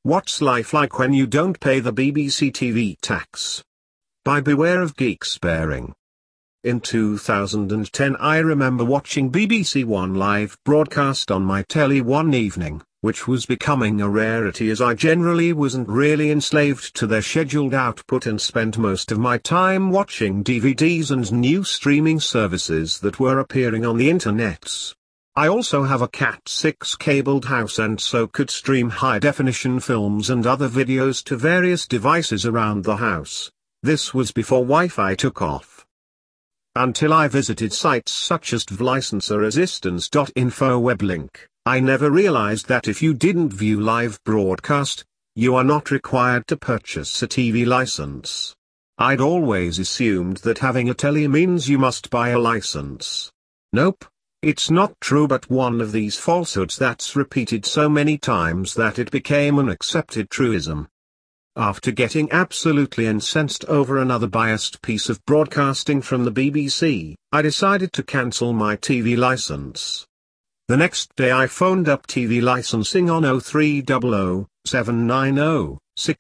What's life like when you don't pay the BBC TV tax? By Beware of Geek Sparing. In 2010 I remember watching BBC One live broadcast on my telly one evening, which was becoming a rarity as I generally wasn't really enslaved to their scheduled output and spent most of my time watching DVDs and new streaming services that were appearing on the internets. I also have a Cat6 cabled house and so could stream high-definition films and other videos to various devices around the house. This was before Wi-Fi took off. Until I visited sites such as tvlicenseresistance.info weblink, I never realized that if you didn't view live broadcast, you are not required to purchase a TV license. I'd always assumed that having a telly means you must buy a license. Nope. It's not true, but one of these falsehoods that's repeated so many times that it became an accepted truism. After getting absolutely incensed over another biased piece of broadcasting from the BBC, I decided to cancel my TV license. The next day I phoned up TV licensing on 0300 790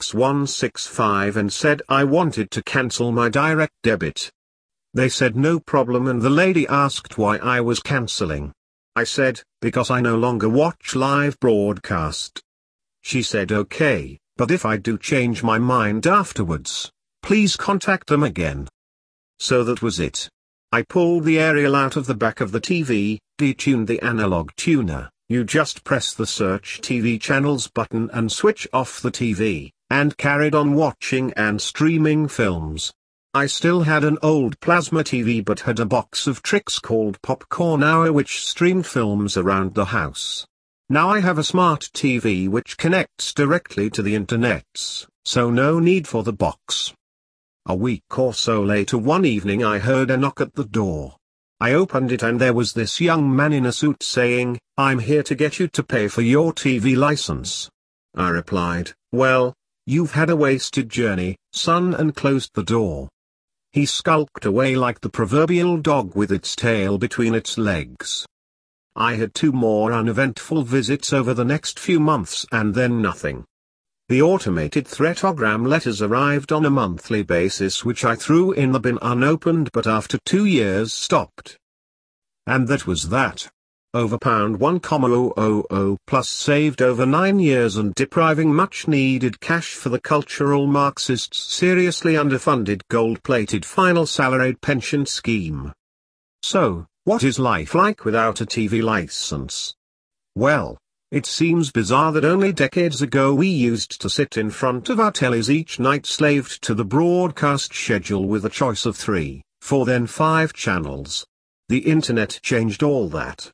6165 and said I wanted to cancel my direct debit. They said no problem and the lady asked why I was cancelling. I said, because I no longer watch live broadcast. She said okay, but if I do change my mind afterwards, please contact them again. So that was it. I pulled the aerial out of the back of the TV, detuned the analog tuner, you just press the search TV channels button and switch off the TV, and carried on watching and streaming films. I still had an old plasma TV but had a box of tricks called Popcorn Hour which streamed films around the house. Now I have a smart TV which connects directly to the internets, so no need for the box. A week or so later one evening I heard a knock at the door. I opened it and there was this young man in a suit saying, "I'm here to get you to pay for your TV license." I replied, "Well, you've had a wasted journey, son," and closed the door. He skulked away like the proverbial dog with its tail between its legs. I had 2 more uneventful visits over the next few months and then nothing. The automated threatogram letters arrived on a monthly basis which I threw in the bin unopened but after 2 years stopped. And that was that. Over £1,000 plus saved over 9 years and depriving much needed cash for the cultural Marxists' seriously underfunded gold-plated final salaried pension scheme. So, what is life like without a TV license? Well, it seems bizarre that only decades ago we used to sit in front of our tellies each night slaved to the broadcast schedule with a choice of 3, 4 then 5 channels. The internet changed all that.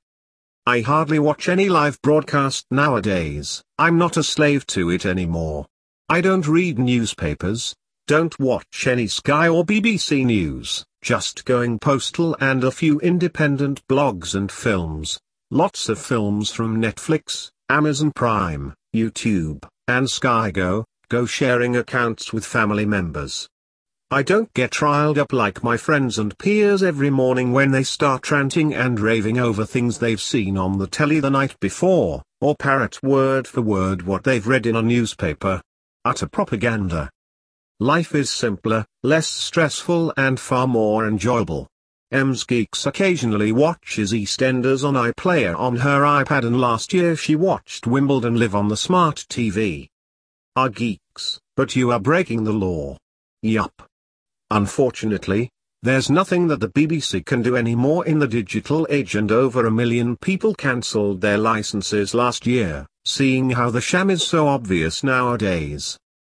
I hardly watch any live broadcast nowadays. I'm not a slave to it anymore. I don't read newspapers, don't watch any Sky or BBC News, just going postal and a few independent blogs and films. Lots of films from Netflix, Amazon Prime, YouTube, and Sky Go sharing accounts with family members. I don't get riled up like my friends and peers every morning when they start ranting and raving over things they've seen on the telly the night before, or parrot word for word what they've read in a newspaper. Utter propaganda. Life is simpler, less stressful and far more enjoyable. Ems Geeks occasionally watches EastEnders on iPlayer on her iPad and last year she watched Wimbledon live on the smart TV. Are geeks, but you are breaking the law. Yup. Unfortunately, there's nothing that the BBC can do anymore in the digital age and over 1 million people cancelled their licenses last year, seeing how the sham is so obvious nowadays.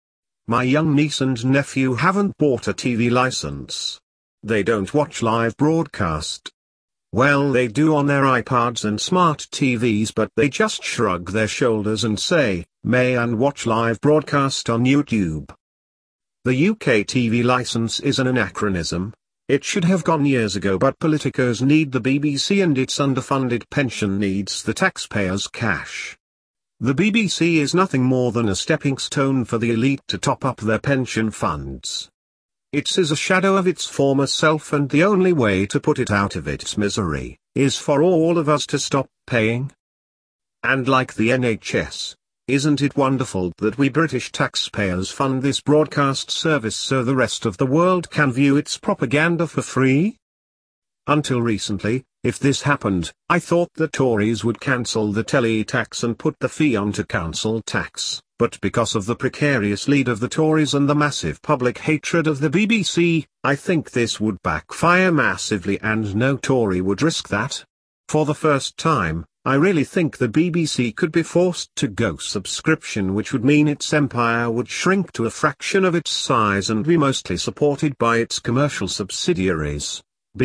My young niece and nephew haven't bought a TV license. They don't watch live broadcast. Well, they do on their iPads and smart TVs, but they just shrug their shoulders and say, "May and watch live broadcast on YouTube." The UK TV licence is an anachronism. It should have gone years ago, but politicos need the BBC and its underfunded pension needs the taxpayers' cash. The BBC is nothing more than a stepping stone for the elite to top up their pension funds. It is a shadow of its former self, and the only way to put it out of its misery is for all of us to stop paying. And like the NHS, Isn't it wonderful that we British taxpayers fund this broadcast service so the rest of the world can view its propaganda for free? Until recently, if this happened, I thought the Tories would cancel the telly tax and put the fee onto council tax, but because of the precarious lead of the Tories and the massive public hatred of the BBC, I think this would backfire massively and no Tory would risk that. For the first time, I really think the BBC could be forced to go subscription, which would mean its empire would shrink to a fraction of its size and be mostly supported by its commercial subsidiaries,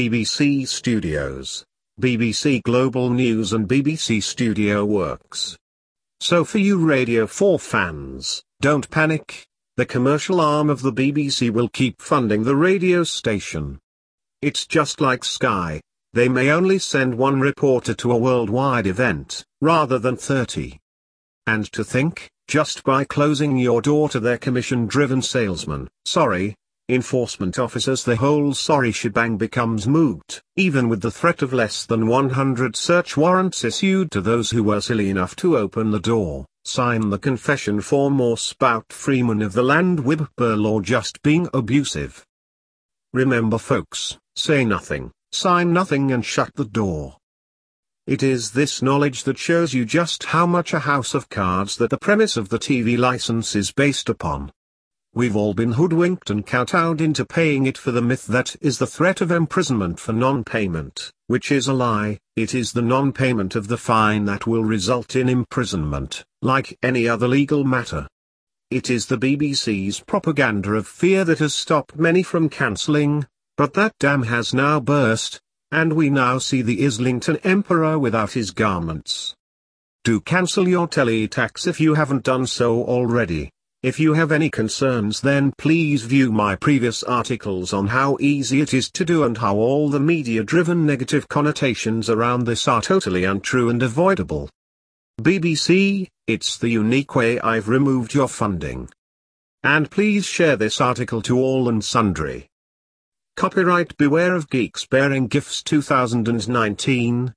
BBC Studios, BBC Global News and BBC Studio Works. So for you Radio 4 fans, don't panic, the commercial arm of the BBC will keep funding the radio station. It's just like Sky. They may only send one reporter to a worldwide event, rather than 30. And to think, just by closing your door to their commission-driven salesmen, enforcement officers, the whole shebang becomes moot. Even with the threat of less than 100 search warrants issued to those who were silly enough to open the door, sign the confession form or spout Freeman of the Land Whipper law just being abusive. Remember folks, say nothing. Sign nothing and shut the door. It is this knowledge that shows you just how much a house of cards that the premise of the TV license is based upon. We've all been hoodwinked and kowtowed into paying it for the myth that is the threat of imprisonment for non-payment, which is a lie. It is the non-payment of the fine that will result in imprisonment, like any other legal matter. It is the BBC's propaganda of fear that has stopped many from cancelling. But that dam has now burst, and we now see the Islington Emperor without his garments. Do cancel your telly tax if you haven't done so already. If you have any concerns, then please view my previous articles on how easy it is to do and how all the media-driven negative connotations around this are totally untrue and avoidable. BBC, it's the unique way I've removed your funding. And please share this article to all and sundry. Copyright Beware of Geeks Bearing Gifts 2019.